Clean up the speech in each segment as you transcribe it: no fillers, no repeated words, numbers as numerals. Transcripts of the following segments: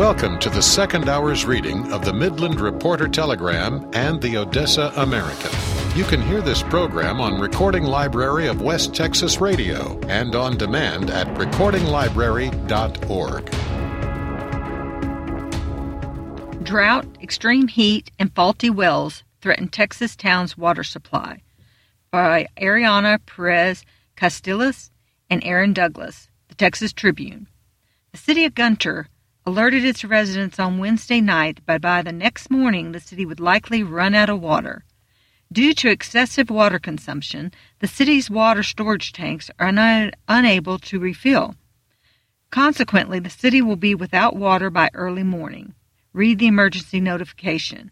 Welcome to the second hour's reading of the Midland Reporter Telegram and the Odessa American. You can hear this program on Recording Library of West Texas Radio and on demand at recordinglibrary.org. Drought, extreme heat, and faulty wells threaten Texas towns' water supply. By Ariana Perez Castillas and Aaron Douglas, the Texas Tribune. The city of Gunter alerted its residents on Wednesday night that by the next morning the city would likely run out of water. Due to excessive water consumption, the city's water storage tanks are unable to refill. Consequently, the city will be without water by early morning. Read the emergency notification.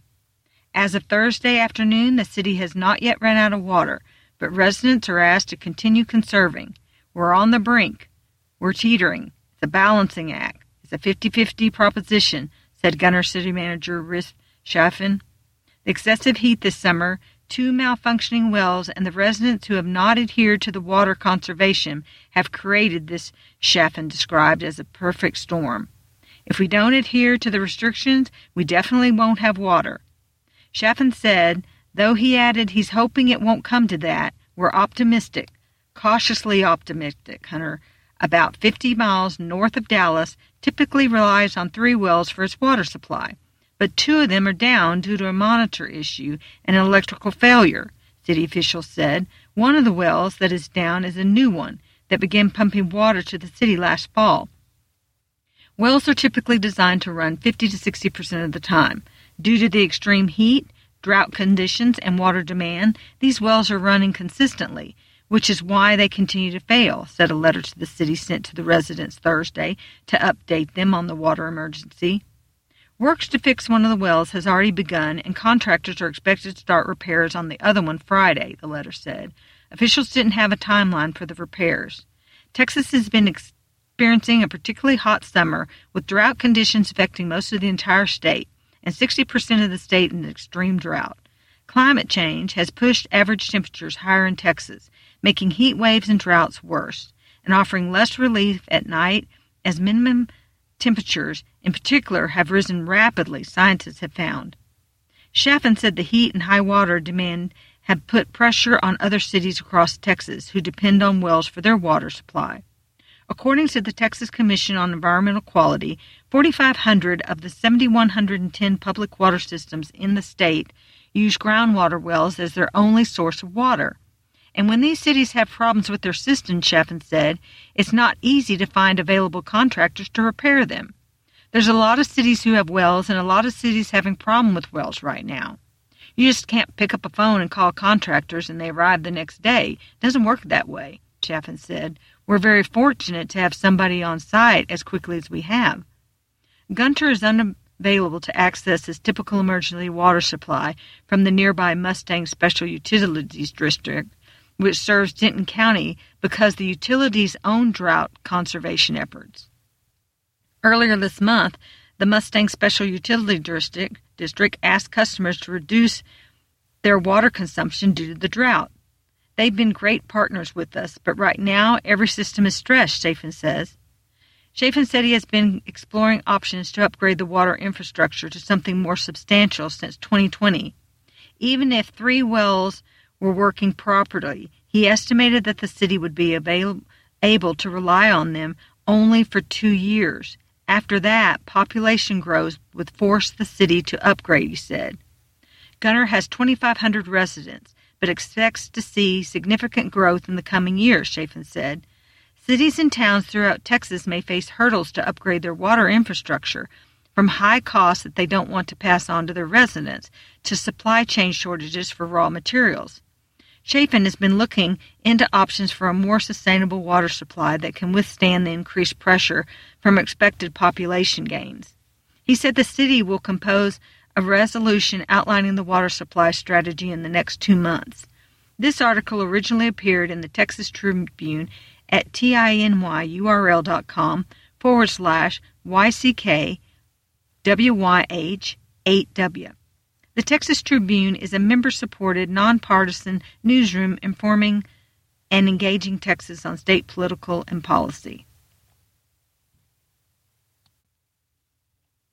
As of Thursday afternoon, the city has not yet run out of water, but residents are asked to continue conserving. We're on the brink. We're teetering. It's a balancing act. It's a 50-50 proposition, said Gunter City Manager Riff Chaffin. The excessive heat this summer, 2 malfunctioning wells, and the residents who have not adhered to the water conservation have created this, Chaffin described as a perfect storm. If we don't adhere to the restrictions, we definitely won't have water. Chaffin said, though he added he's hoping it won't come to that, we're optimistic, cautiously optimistic, Hunter. About 50 miles north of Dallas, typically relies on 3 wells for its water supply, but 2 of them are down due to a monitor issue and an electrical failure, city officials said. One of the wells that is down is a new one that began pumping water to the city last fall. Wells are typically designed to run 50 to 60% of the time. Due to the extreme heat, drought conditions, and water demand, these wells are running consistently, which is why they continue to fail, said a letter to the city sent to the residents Thursday to update them on the water emergency. Works to fix one of the wells has already begun, and contractors are expected to start repairs on the other one Friday, the letter said. Officials didn't have a timeline for the repairs. Texas has been experiencing a particularly hot summer, with drought conditions affecting most of the entire state, and 60% of the state in extreme drought. Climate change has pushed average temperatures higher in Texas, making heat waves and droughts worse, and offering less relief at night as minimum temperatures, in particular, have risen rapidly, scientists have found. Chaffin said the heat and high water demand have put pressure on other cities across Texas who depend on wells for their water supply. According to the Texas Commission on Environmental Quality, 4,500 of the 7,110 public water systems in the state use groundwater wells as their only source of water. And when these cities have problems with their systems, Chaffin said, it's not easy to find available contractors to repair them. There's a lot of cities who have wells and a lot of cities having problem with wells right now. You just can't pick up a phone and call contractors and they arrive the next day. It doesn't work that way, Chaffin said. We're very fortunate to have somebody on site as quickly as we have. Gunter is unavailable to access his typical emergency water supply from the nearby Mustang Special Utilities District, which serves Denton County, because the utility's own drought conservation efforts. Earlier this month, the Mustang Special Utility District asked customers to reduce their water consumption due to the drought. They've been great partners with us, but right now every system is stressed, Chaffin says. Chaffin said he has been exploring options to upgrade the water infrastructure to something more substantial since 2020. Even if 3 wells were working properly, he estimated that the city would be able to rely on them only for 2 years. After that, population growth would force the city to upgrade, he said. Gunter has 2,500 residents, but expects to see significant growth in the coming years, Chaffin said. Cities and towns throughout Texas may face hurdles to upgrade their water infrastructure, from high costs that they don't want to pass on to their residents to supply chain shortages for raw materials. Chaffin has been looking into options for a more sustainable water supply that can withstand the increased pressure from expected population gains. He said the city will compose a resolution outlining the water supply strategy in the next 2 months. This article originally appeared in the Texas Tribune at tinyurl.com/YCKWYH8W. The Texas Tribune is a member-supported, nonpartisan newsroom informing and engaging Texas on state political and policy.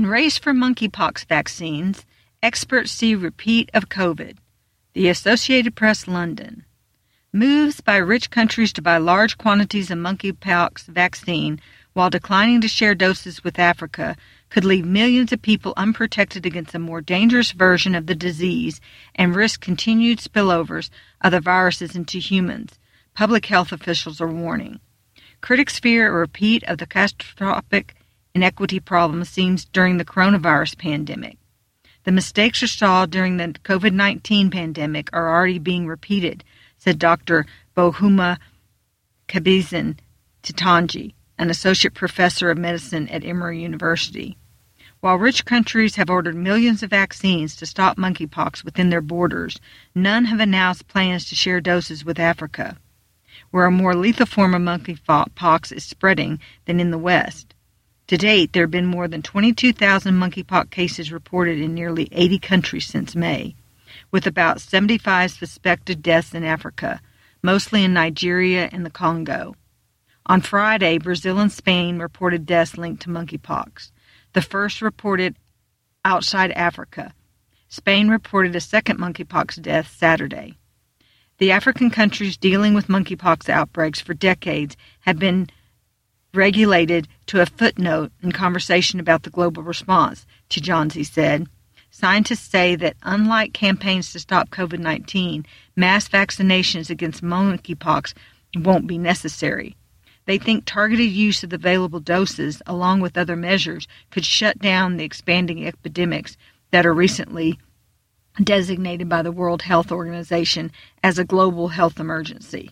In race for monkeypox vaccines, experts see repeat of COVID. The Associated Press, London. Moves by rich countries to buy large quantities of monkeypox vaccine while declining to share doses with Africa could leave millions of people unprotected against a more dangerous version of the disease and risk continued spillovers of the viruses into humans, public health officials are warning. Critics fear a repeat of the catastrophic inequity problems seen during the coronavirus pandemic. The mistakes we saw during the COVID-19 pandemic are already being repeated, said Dr. Bohuma Kabizan Titanji, an associate professor of medicine at Emory University. While rich countries have ordered millions of vaccines to stop monkeypox within their borders, none have announced plans to share doses with Africa, where a more lethal form of monkeypox is spreading than in the West. To date, there have been more than 22,000 monkeypox cases reported in nearly 80 countries since May, with about 75 suspected deaths in Africa, mostly in Nigeria and the Congo. On Friday, Brazil and Spain reported deaths linked to monkeypox, the first reported outside Africa. Spain reported a second monkeypox death Saturday. The African countries dealing with monkeypox outbreaks for decades have been regulated to a footnote in conversation about the global response, Tijanzi said. Scientists say that unlike campaigns to stop COVID-19, mass vaccinations against monkeypox won't be necessary. They think targeted use of the available doses, along with other measures, could shut down the expanding epidemics that are recently designated by the World Health Organization as a global health emergency.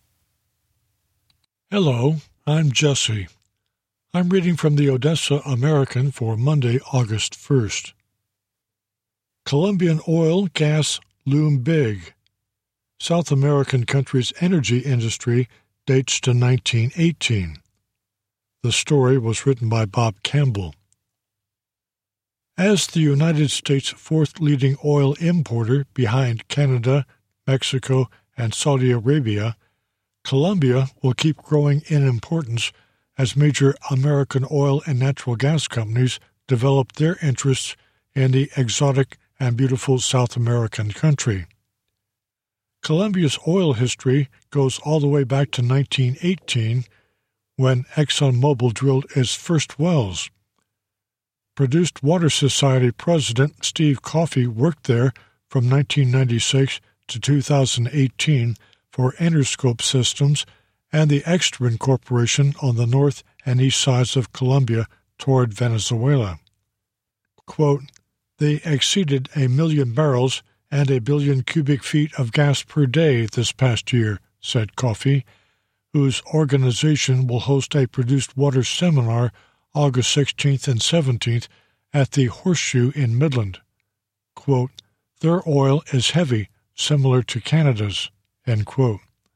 Hello, I'm Jesse. I'm reading from the Odessa American for Monday, August 1st. Colombian oil, gas loom big. South American country's energy industry dates to 1918. The story was written by Bob Campbell. As the United States' fourth leading oil importer behind Canada, Mexico, and Saudi Arabia, Colombia will keep growing in importance as major American oil and natural gas companies develop their interests in the exotic and beautiful South American country. Colombia's oil history goes all the way back to 1918, when ExxonMobil drilled its first wells. Produced Water Society President Steve Coffey worked there from 1996 to 2018 for Interscope Systems and the Extran Corporation on the north and east sides of Colombia toward Venezuela. Quote, they exceeded 1 million barrels and 1 billion cubic feet of gas per day this past year, said Coffey, whose organization will host a produced water seminar August 16th and 17th at the Horseshoe in Midland. Quote, their oil is heavy, similar to Canada's, end quote.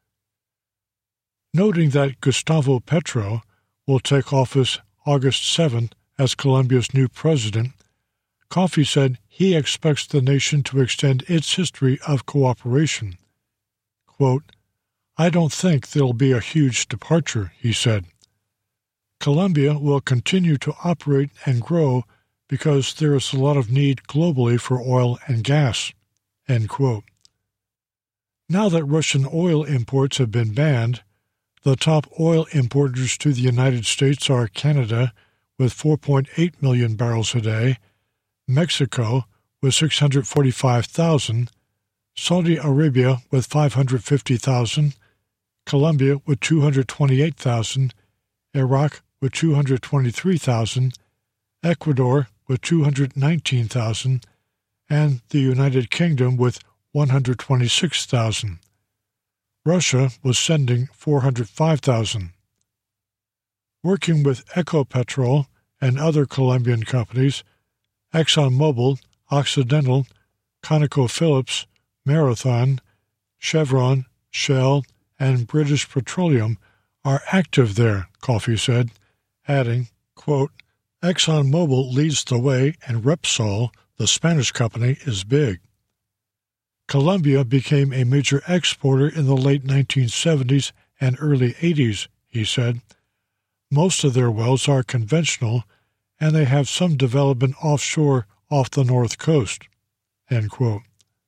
Noting that Gustavo Petro will take office August 7th as Colombia's new president, Coffey said he expects the nation to extend its history of cooperation. Quote, I don't think there'll be a huge departure, he said. Colombia will continue to operate and grow because there is a lot of need globally for oil and gas, end quote. Now that Russian oil imports have been banned, the top oil importers to the United States are Canada with 4.8 million barrels a day, Mexico with 645,000, Saudi Arabia with 550,000, Colombia with 228,000, Iraq with 223,000, Ecuador with 219,000, and the United Kingdom with 126,000. Russia was sending 405,000. Working with Ecopetrol and other Colombian companies, ExxonMobil, Occidental, ConocoPhillips, Marathon, Chevron, Shell, and British Petroleum are active there, Coffey said, adding, quote, ExxonMobil leads the way and Repsol, the Spanish company, is big. Colombia became a major exporter in the late 1970s and early 80s, he said. Most of their wells are conventional, and they have some development offshore off the north coast." End quote.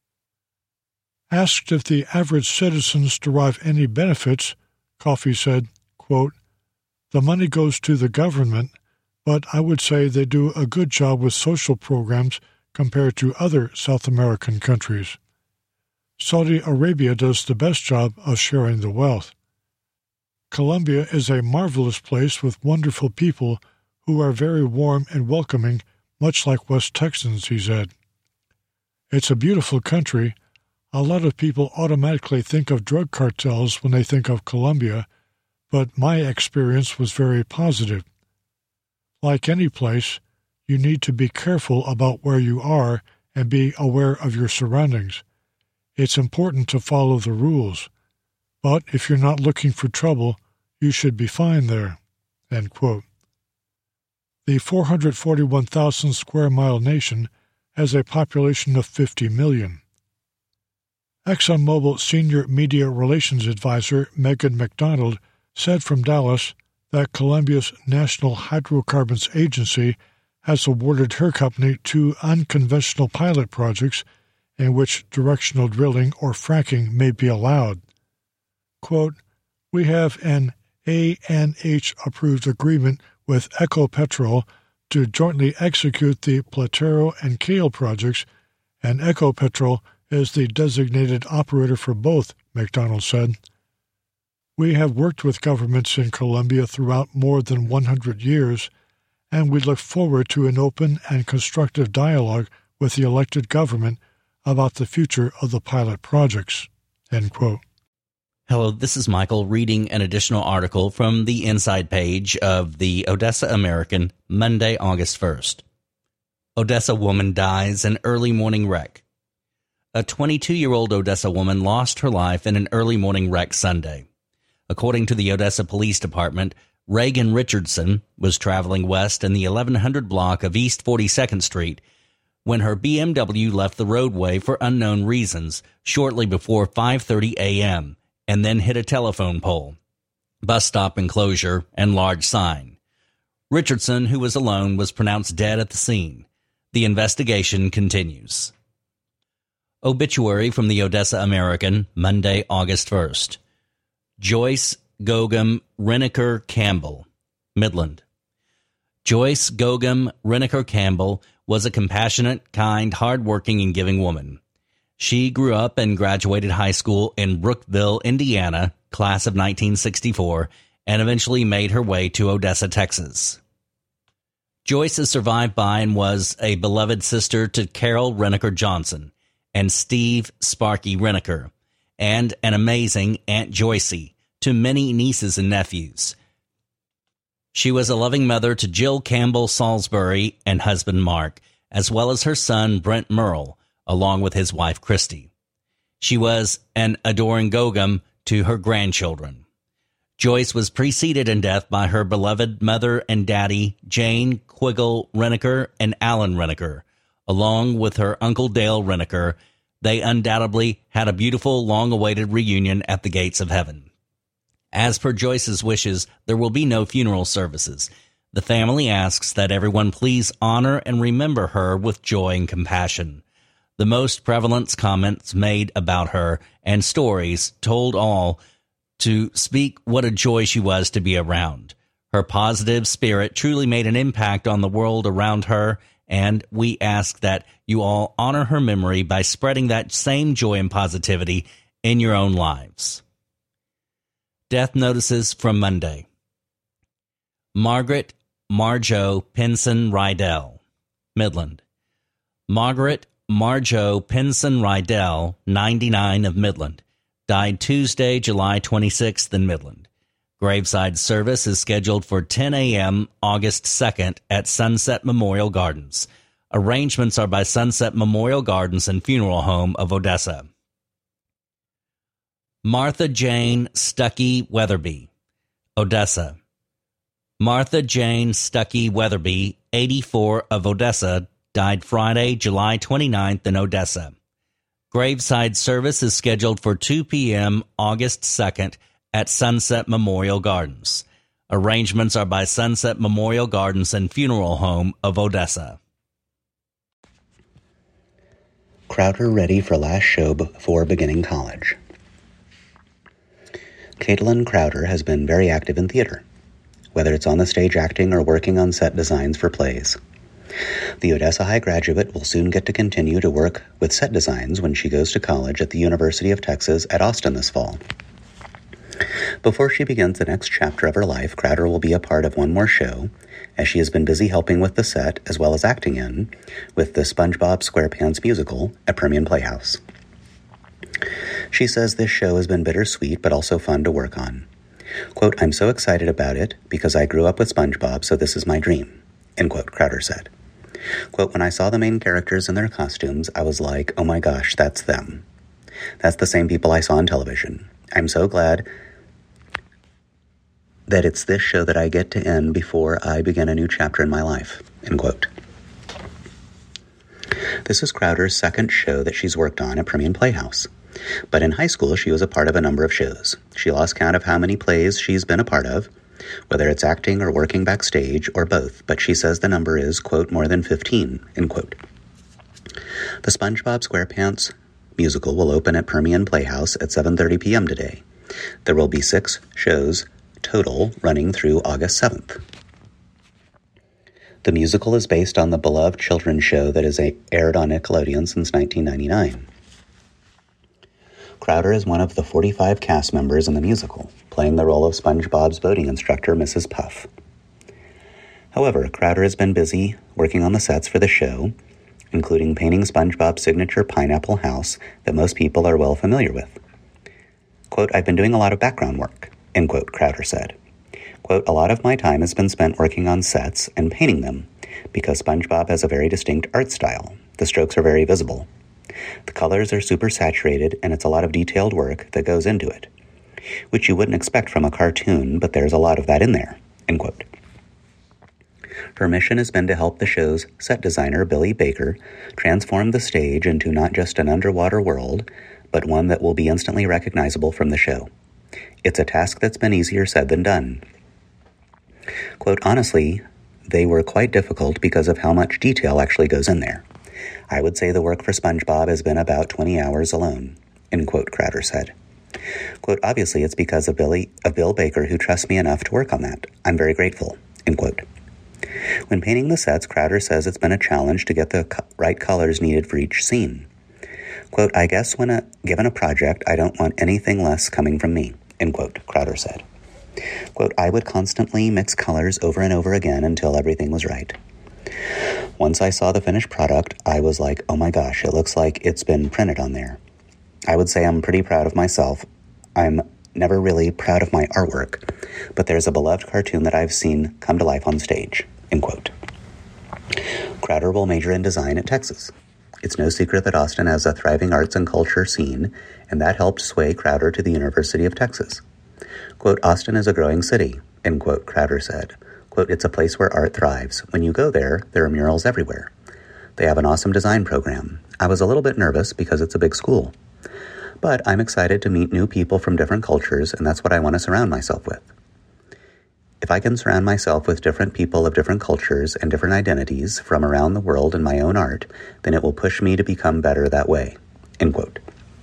Asked if the average citizens derive any benefits, Coffey said, quote, "The money goes to the government, but I would say they do a good job with social programs compared to other South American countries. Saudi Arabia does the best job of sharing the wealth. Colombia is a marvelous place with wonderful people who are very warm and welcoming, much like West Texans," he said. "It's a beautiful country. A lot of people automatically think of drug cartels when they think of Colombia, but my experience was very positive. Like any place, you need to be careful about where you are and be aware of your surroundings. It's important to follow the rules, but if you're not looking for trouble, you should be fine there." End quote. The 441,000 square mile nation has a population of 50 million. ExxonMobil Senior Media Relations Advisor Megan McDonald said from Dallas that Colombia's National Hydrocarbons Agency has awarded her company 2 unconventional pilot projects in which directional drilling or fracking may be allowed. Quote, "We have an ANH-approved agreement with Ecopetrol to jointly execute the Platero and Kale projects, and Ecopetrol is the designated operator for both," McDonald said. "We have worked with governments in Colombia throughout more than 100 years, and we look forward to an open and constructive dialogue with the elected government about the future of the pilot projects." End quote. Hello, this is Michael reading an additional article from the inside page of the Odessa American, Monday, August 1st. Odessa woman dies in early morning wreck. A 22-year-old Odessa woman lost her life in an early morning wreck Sunday. According to the Odessa Police Department, Reagan Richardson was traveling west in the 1100 block of East 42nd Street when her BMW left the roadway for unknown reasons shortly before 5:30 a.m., and then hit a telephone pole, bus stop enclosure, and large sign. Richardson, who was alone, was pronounced dead at the scene. The investigation continues. Obituary from the Odessa American, Monday, August 1st. Joyce Gogum Reneker Campbell, Midland. Joyce Gogum Reneker Campbell was a compassionate, kind, hardworking, and giving woman. She grew up and graduated high school in Brookville, Indiana, class of 1964, and eventually made her way to Odessa, Texas. Joyce is survived by and was a beloved sister to Carol Reneker Johnson and Steve Sparky Reneker, and an amazing Aunt Joycey to many nieces and nephews. She was a loving mother to Jill Campbell Salisbury and husband Mark, as well as her son Brent Merle, along with his wife Christy. She was an adoring Gogum to her grandchildren. Joyce was preceded in death by her beloved mother and daddy, Jane Quiggle Reneker and Alan Reneker. Along with her Uncle Dale Reneker, they undoubtedly had a beautiful, long-awaited reunion at the gates of heaven. As per Joyce's wishes, there will be no funeral services. The family asks that everyone please honor and remember her with joy and compassion. The most prevalent comments made about her and stories told all to speak what a joy she was to be around. Her positive spirit truly made an impact on the world around her, and we ask that you all honor her memory by spreading that same joy and positivity in your own lives. Death notices from Monday. Margaret Marjo Pinson Rydell, Midland. Margaret Marjo Pinson Rydell, 99, of Midland, died Tuesday, July 26th in Midland. Graveside service is scheduled for 10 a.m. August 2nd at Sunset Memorial Gardens. Arrangements are by Sunset Memorial Gardens and Funeral Home of Odessa. Martha Jane Stuckey Weatherby, Odessa. Martha Jane Stuckey Weatherby, 84, of Odessa, died Friday, July 29th in Odessa. Graveside service is scheduled for 2 p.m. August 2nd at Sunset Memorial Gardens. Arrangements are by Sunset Memorial Gardens and Funeral Home of Odessa. Crowder ready for last show before beginning college. Caitlin Crowder has been very active in theater, whether it's on the stage acting or working on set designs for plays. The Odessa High graduate will soon get to continue to work with set designs when she goes to college at the University of Texas at Austin this fall. Before she begins the next chapter of her life, Crowder will be a part of one more show, as she has been busy helping with the set as well as acting in with the SpongeBob SquarePants musical at Permian Playhouse. She says this show has been bittersweet but also fun to work on. Quote, "I'm so excited about it because I grew up with SpongeBob, so this is my dream," end quote, Crowder said. Quote, "When I saw the main characters in their costumes, I was like, oh my gosh, that's them. That's the same people I saw on television. I'm so glad that it's this show that I get to end before I begin a new chapter in my life," end quote. This is Crowder's second show that she's worked on at Permian Playhouse. But in high school, she was a part of a number of shows. She lost count of how many plays she's been a part of, whether it's acting or working backstage or both, but she says the number is, quote, more than 15, end quote. The SpongeBob SquarePants musical will open at Permian Playhouse at 7:30 p.m. today. There will be 6 shows total running through August 7th. The musical is based on the beloved children's show that has aired on Nickelodeon since 1999. Crowder is one of the 45 cast members in the musical, playing the role of SpongeBob's boating instructor, Mrs. Puff. However, Crowder has been busy working on the sets for the show, including painting SpongeBob's signature pineapple house that most people are well familiar with. Quote, "I've been doing a lot of background work," end quote, Crowder said. Quote, "A lot of my time has been spent working on sets and painting them, because SpongeBob has a very distinct art style. The strokes are very visible. The colors are super saturated, and it's a lot of detailed work that goes into it, which you wouldn't expect from a cartoon, but there's a lot of that in there," end quote. Her mission has been to help the show's set designer, Billy Baker, transform the stage into not just an underwater world, but one that will be instantly recognizable from the show. It's a task that's been easier said than done. Quote, "Honestly, they were quite difficult because of how much detail actually goes in there. I would say the work for SpongeBob has been about 20 hours alone," end quote, Crowder said. Quote, "Obviously, it's because of Bill Baker, who trusts me enough to work on that. I'm very grateful," end quote. When painting the sets, Crowder says it's been a challenge to get the right colors needed for each scene. Quote, "I guess when given a project, I don't want anything less coming from me," end quote, Crowder said. Quote, "I would constantly mix colors over and over again until everything was right. Once I saw the finished product, I was like, oh my gosh, it looks like it's been printed on there. I would say I'm pretty proud of myself. I'm never really proud of my artwork, but there's a beloved cartoon that I've seen come to life on stage," end quote. Crowder will major in design at Texas. It's no secret that Austin has a thriving arts and culture scene, and that helped sway Crowder to the University of Texas. Quote, "Austin is a growing city," end quote, Crowder said. Quote, "It's a place where art thrives. When you go there, there are murals everywhere. They have an awesome design program. I was a little bit nervous because it's a big school. But I'm excited to meet new people from different cultures, and that's what I want to surround myself with. If I can surround myself with different people of different cultures and different identities from around the world in my own art, then it will push me to become better that way," end quote.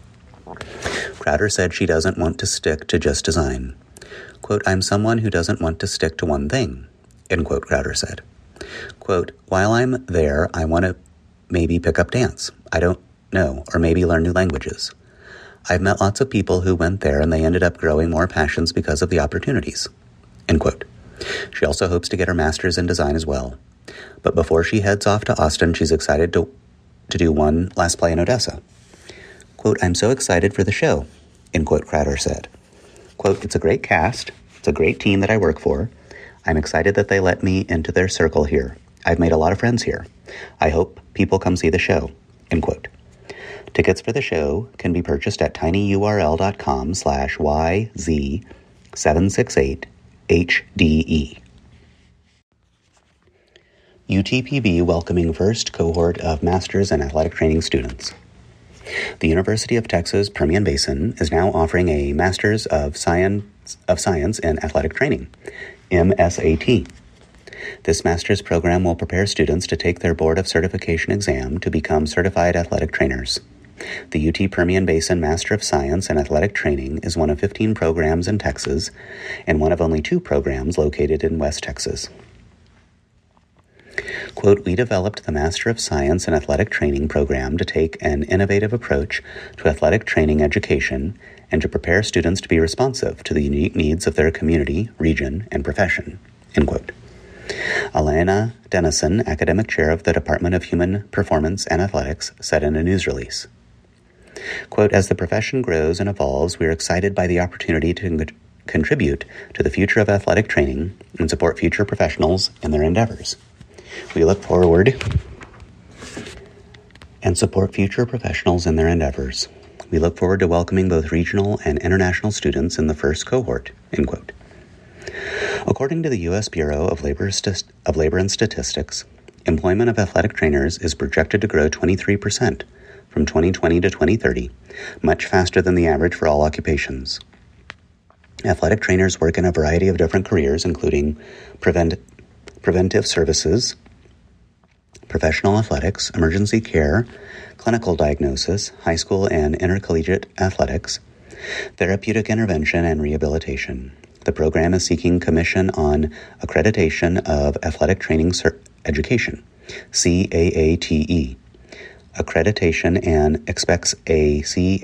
Crowder said she doesn't want to stick to just design. Quote, "I'm someone who doesn't want to stick to one thing," end quote, Crowder said. Quote, "While I'm there, I want to maybe pick up dance. I don't know, or maybe learn new languages. I've met lots of people who went there and they ended up growing more passions because of the opportunities," end quote. She also hopes to get her master's in design as well. But before she heads off to Austin, she's excited to do one last play in Odessa. Quote, "I'm so excited for the show," end quote, Crowder said. Quote, "It's a great cast. It's a great team that I work for. I'm excited that they let me into their circle here. I've made a lot of friends here. I hope people come see the show," end quote. Tickets for the show can be purchased at tinyurl.com/YZ768HDE. UTPB welcoming first cohort of Masters in Athletic Training students. The University of Texas Permian Basin is now offering a Masters of Science in Athletic Training, MSAT. This master's program will prepare students to take their Board of Certification exam to become certified athletic trainers. The UT Permian Basin Master of Science in Athletic Training is one of 15 programs in Texas and one of only 2 programs located in West Texas. Quote, we developed the Master of Science in Athletic Training program to take an innovative approach to athletic training education and to prepare students to be responsive to the unique needs of their community, region, and profession, end quote. Alana Dennison, academic chair of the Department of Human Performance and Athletics, said in a news release. Quote, as the profession grows and evolves, we are excited by the opportunity to contribute to the future of athletic training and support future professionals in their endeavors. We look forward and support future professionals in their endeavors. We look forward to welcoming both regional and international students in the first cohort, end quote. According to the U.S. Bureau of Labor and Statistics, employment of athletic trainers is projected to grow 23% from 2020 to 2030, much faster than the average for all occupations. Athletic trainers work in a variety of different careers, including preventive services, professional athletics, emergency care, clinical diagnosis, high school and intercollegiate athletics, therapeutic intervention, and rehabilitation. The program is seeking Commission on Accreditation of Athletic Training Education, CAATE, accreditation, and expects a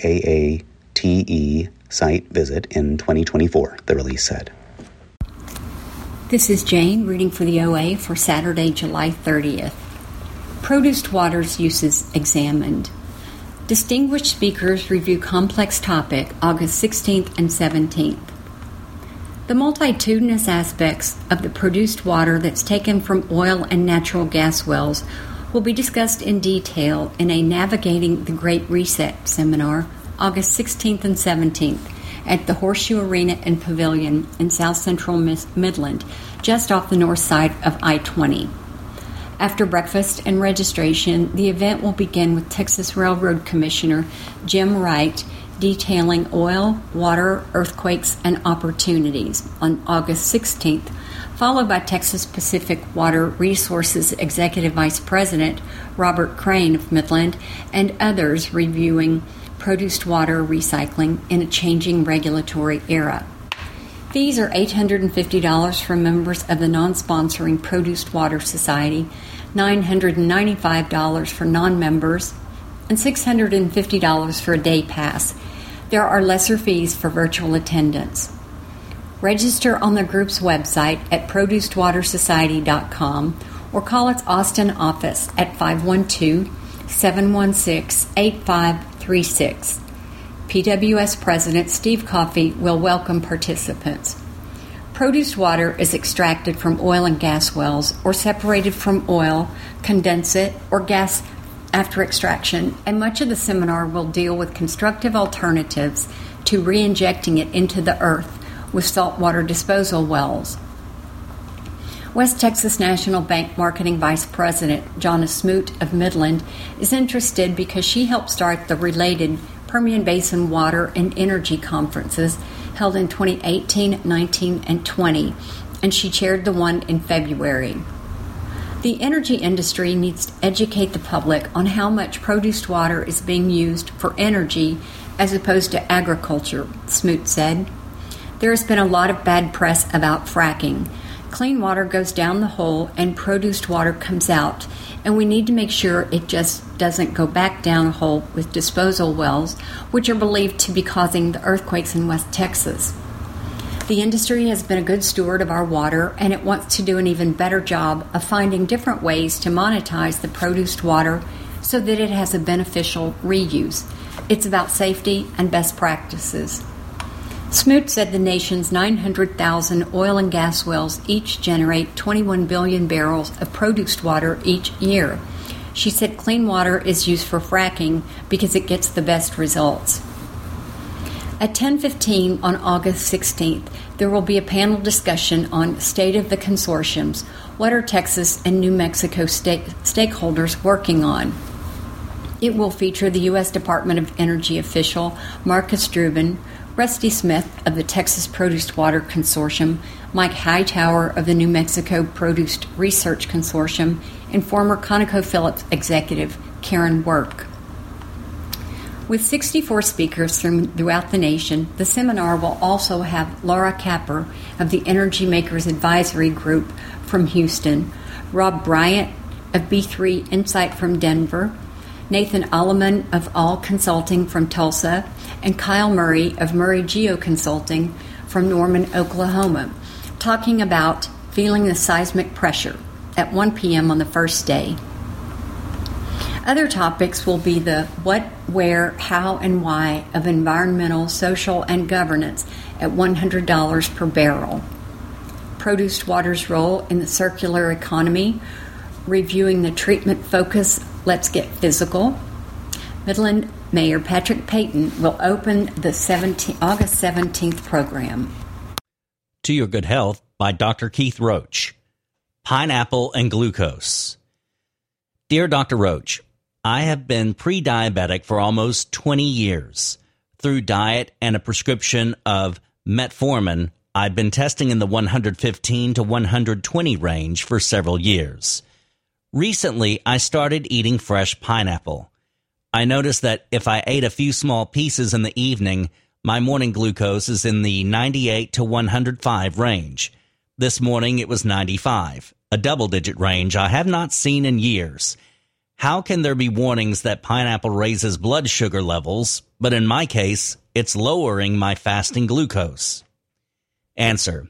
CAATE site visit in 2024, the release said. This is Jane reading for the OA for Saturday, July 30th. Produced water's uses examined. Distinguished speakers review complex topic August 16th and 17th. The multitudinous aspects of the produced water that's taken from oil and natural gas wells will be discussed in detail in a Navigating the Great Reset seminar August 16th and 17th at the Horseshoe Arena and Pavilion in South Central Midland, just off the north side of I-20. After breakfast and registration, the event will begin with Texas Railroad Commissioner Jim Wright detailing oil, water, earthquakes, and opportunities on August 16th, followed by Texas Pacific Water Resources Executive Vice President Robert Crane of Midland and others reviewing produced water recycling in a changing regulatory era. Fees are $850 for members of the non-sponsoring Produced Water Society, $995 for non-members, and $650 for a day pass. There are lesser fees for virtual attendance. Register on the group's website at producedwatersociety.com or call its Austin office at 512-716-8536. PWS President Steve Coffey will welcome participants. Produced water is extracted from oil and gas wells or separated from oil, condensate, or gas after extraction, and much of the seminar will deal with constructive alternatives to re-injecting it into the earth with saltwater disposal wells. West Texas National Bank Marketing Vice President Jonna Smoot of Midland is interested because she helped start the related Permian Basin Water and Energy Conferences held in 2018, 19, and 20, and she chaired the one in February. The energy industry needs to educate the public on how much produced water is being used for energy as opposed to agriculture, Smoot said. There has been a lot of bad press about fracking. Clean water goes down the hole and produced water comes out, and we need to make sure it just doesn't go back down a hole with disposal wells, which are believed to be causing the earthquakes in West Texas. The industry has been a good steward of our water, and it wants to do an even better job of finding different ways to monetize the produced water so that it has a beneficial reuse. It's about safety and best practices. Smoot said the nation's 900,000 oil and gas wells each generate 21 billion barrels of produced water each year. She said clean water is used for fracking because it gets the best results. At 10:15 on August 16th, there will be a panel discussion on State of the Consortiums. What are Texas and New Mexico stakeholders working on? It will feature the U.S. Department of Energy official Marcus Drubin, Rusty Smith of the Texas Produced Water Consortium, Mike Hightower of the New Mexico Produced Research Consortium, and former ConocoPhillips executive Karen Work. With 64 speakers throughout the nation, the seminar will also have Laura Capper of the Energy Makers Advisory Group from Houston, Rob Bryant of B3 Insight from Denver, Nathan Alleman of All Consulting from Tulsa, and Kyle Murray of Murray Geo Consulting from Norman, Oklahoma, talking about feeling the seismic pressure at 1 p.m. on the first day. Other topics will be the what, where, how, and why of environmental, social, and governance at $100 per barrel. Produced water's role in the circular economy, reviewing the treatment focus, Let's Get Physical. Midland Mayor Patrick Payton will open the August 17th program. To Your Good Health by Dr. Keith Roach. Pineapple and Glucose. Dear Dr. Roach, I have been pre-diabetic for almost 20 years. Through diet and a prescription of metformin, I've been testing in the 115 to 120 range for several years. Recently, I started eating fresh pineapple. I noticed that if I ate a few small pieces in the evening, my morning glucose is in the 98 to 105 range. This morning it was 95, a double-digit range I have not seen in years. How can there be warnings that pineapple raises blood sugar levels, but in my case, it's lowering my fasting glucose? Answer.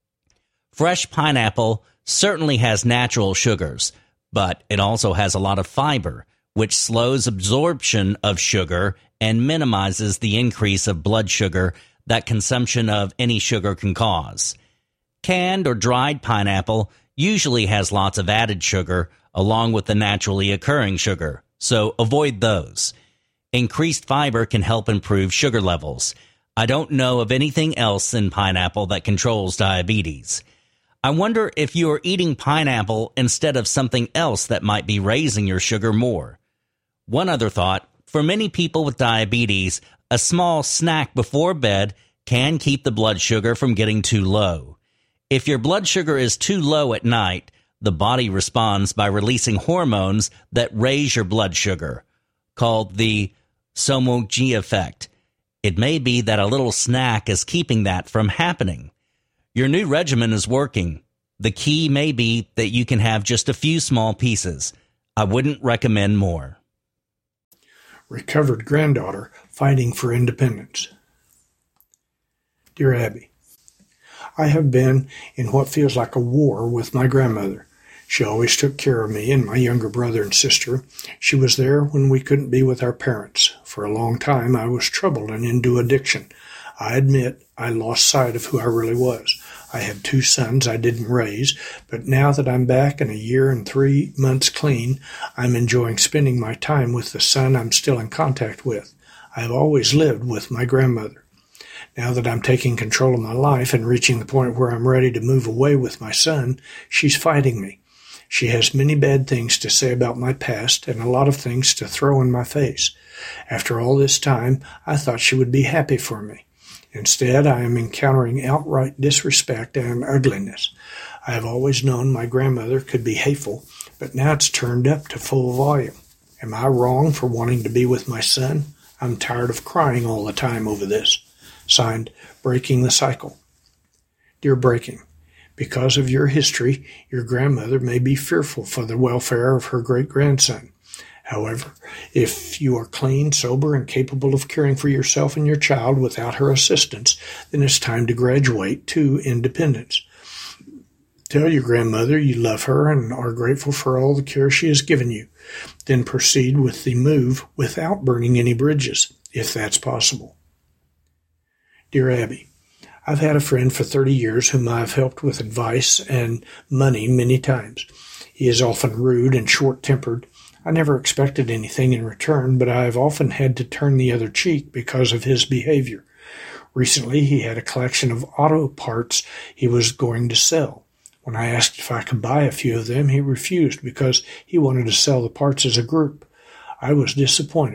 Fresh pineapple certainly has natural sugars, but it also has a lot of fiber, which slows absorption of sugar and minimizes the increase of blood sugar that consumption of any sugar can cause. Canned or dried pineapple usually has lots of added sugar along with the naturally occurring sugar, so avoid those. Increased fiber can help improve sugar levels. I don't know of anything else in pineapple that controls diabetes. I wonder if you are eating pineapple instead of something else that might be raising your sugar more. One other thought, for many people with diabetes, a small snack before bed can keep the blood sugar from getting too low. If your blood sugar is too low at night, the body responds by releasing hormones that raise your blood sugar, called the Somogyi effect. It may be that a little snack is keeping that from happening. Your new regimen is working. The key may be that you can have just a few small pieces. I wouldn't recommend more. Recovered granddaughter fighting for independence. Dear Abby, I have been in what feels like a war with my grandmother. She always took care of me and my younger brother and sister. She was there when we couldn't be with our parents. For a long time, I was troubled and into addiction. I admit I lost sight of who I really was. I had 2 sons I didn't raise, but now that I'm back and a year and 3 months clean, I'm enjoying spending my time with the son I'm still in contact with. I have always lived with my grandmother. Now that I'm taking control of my life and reaching the point where I'm ready to move away with my son, she's fighting me. She has many bad things to say about my past and a lot of things to throw in my face. After all this time, I thought she would be happy for me. Instead, I am encountering outright disrespect and ugliness. I have always known my grandmother could be hateful, but now it's turned up to full volume. Am I wrong for wanting to be with my son? I'm tired of crying all the time over this. Signed, Breaking the Cycle. Dear Breaking, because of your history, your grandmother may be fearful for the welfare of her great-grandson. However, if you are clean, sober, and capable of caring for yourself and your child without her assistance, then it's time to graduate to independence. Tell your grandmother you love her and are grateful for all the care she has given you. Then proceed with the move without burning any bridges, if that's possible. Dear Abby, I've had a friend for 30 years whom I have helped with advice and money many times. He is often rude and short-tempered. I never expected anything in return, but I have often had to turn the other cheek because of his behavior. Recently, he had a collection of auto parts he was going to sell. When I asked if I could buy a few of them, he refused because he wanted to sell the parts as a group. I was disappointed.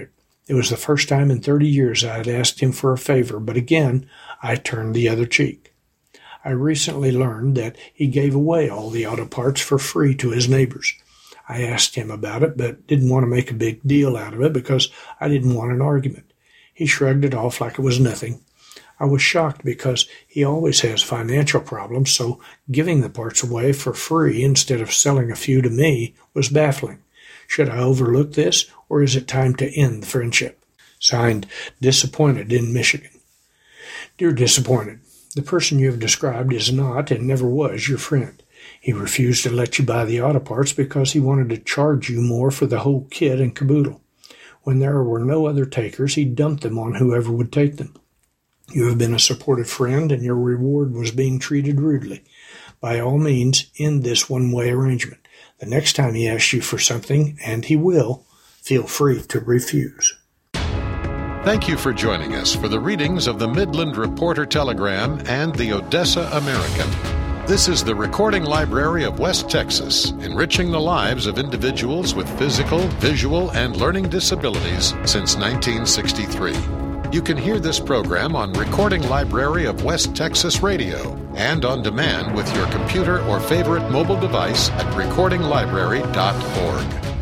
It was the first time in 30 years I had asked him for a favor, but again I turned the other cheek. I recently learned that he gave away all the auto parts for free to his neighbors. I asked him about it, but didn't want to make a big deal out of it because I didn't want an argument. He shrugged it off like it was nothing. I was shocked because he always has financial problems, so giving the parts away for free instead of selling a few to me was baffling. Should I overlook this, or is it time to end the friendship? Signed, Disappointed in Michigan. Dear Disappointed, the person you have described is not and never was your friend. He refused to let you buy the auto parts because he wanted to charge you more for the whole kit and caboodle. When there were no other takers, he dumped them on whoever would take them. You have been a supportive friend, and your reward was being treated rudely. By all means, end this one-way arrangement. The next time he asks you for something, and he will, feel free to refuse. Thank you for joining us for the readings of the Midland Reporter-Telegram and the Odessa American. This is the Recording Library of West Texas, enriching the lives of individuals with physical, visual, and learning disabilities since 1963. You can hear this program on Recording Library of West Texas Radio and on demand with your computer or favorite mobile device at recordinglibrary.org.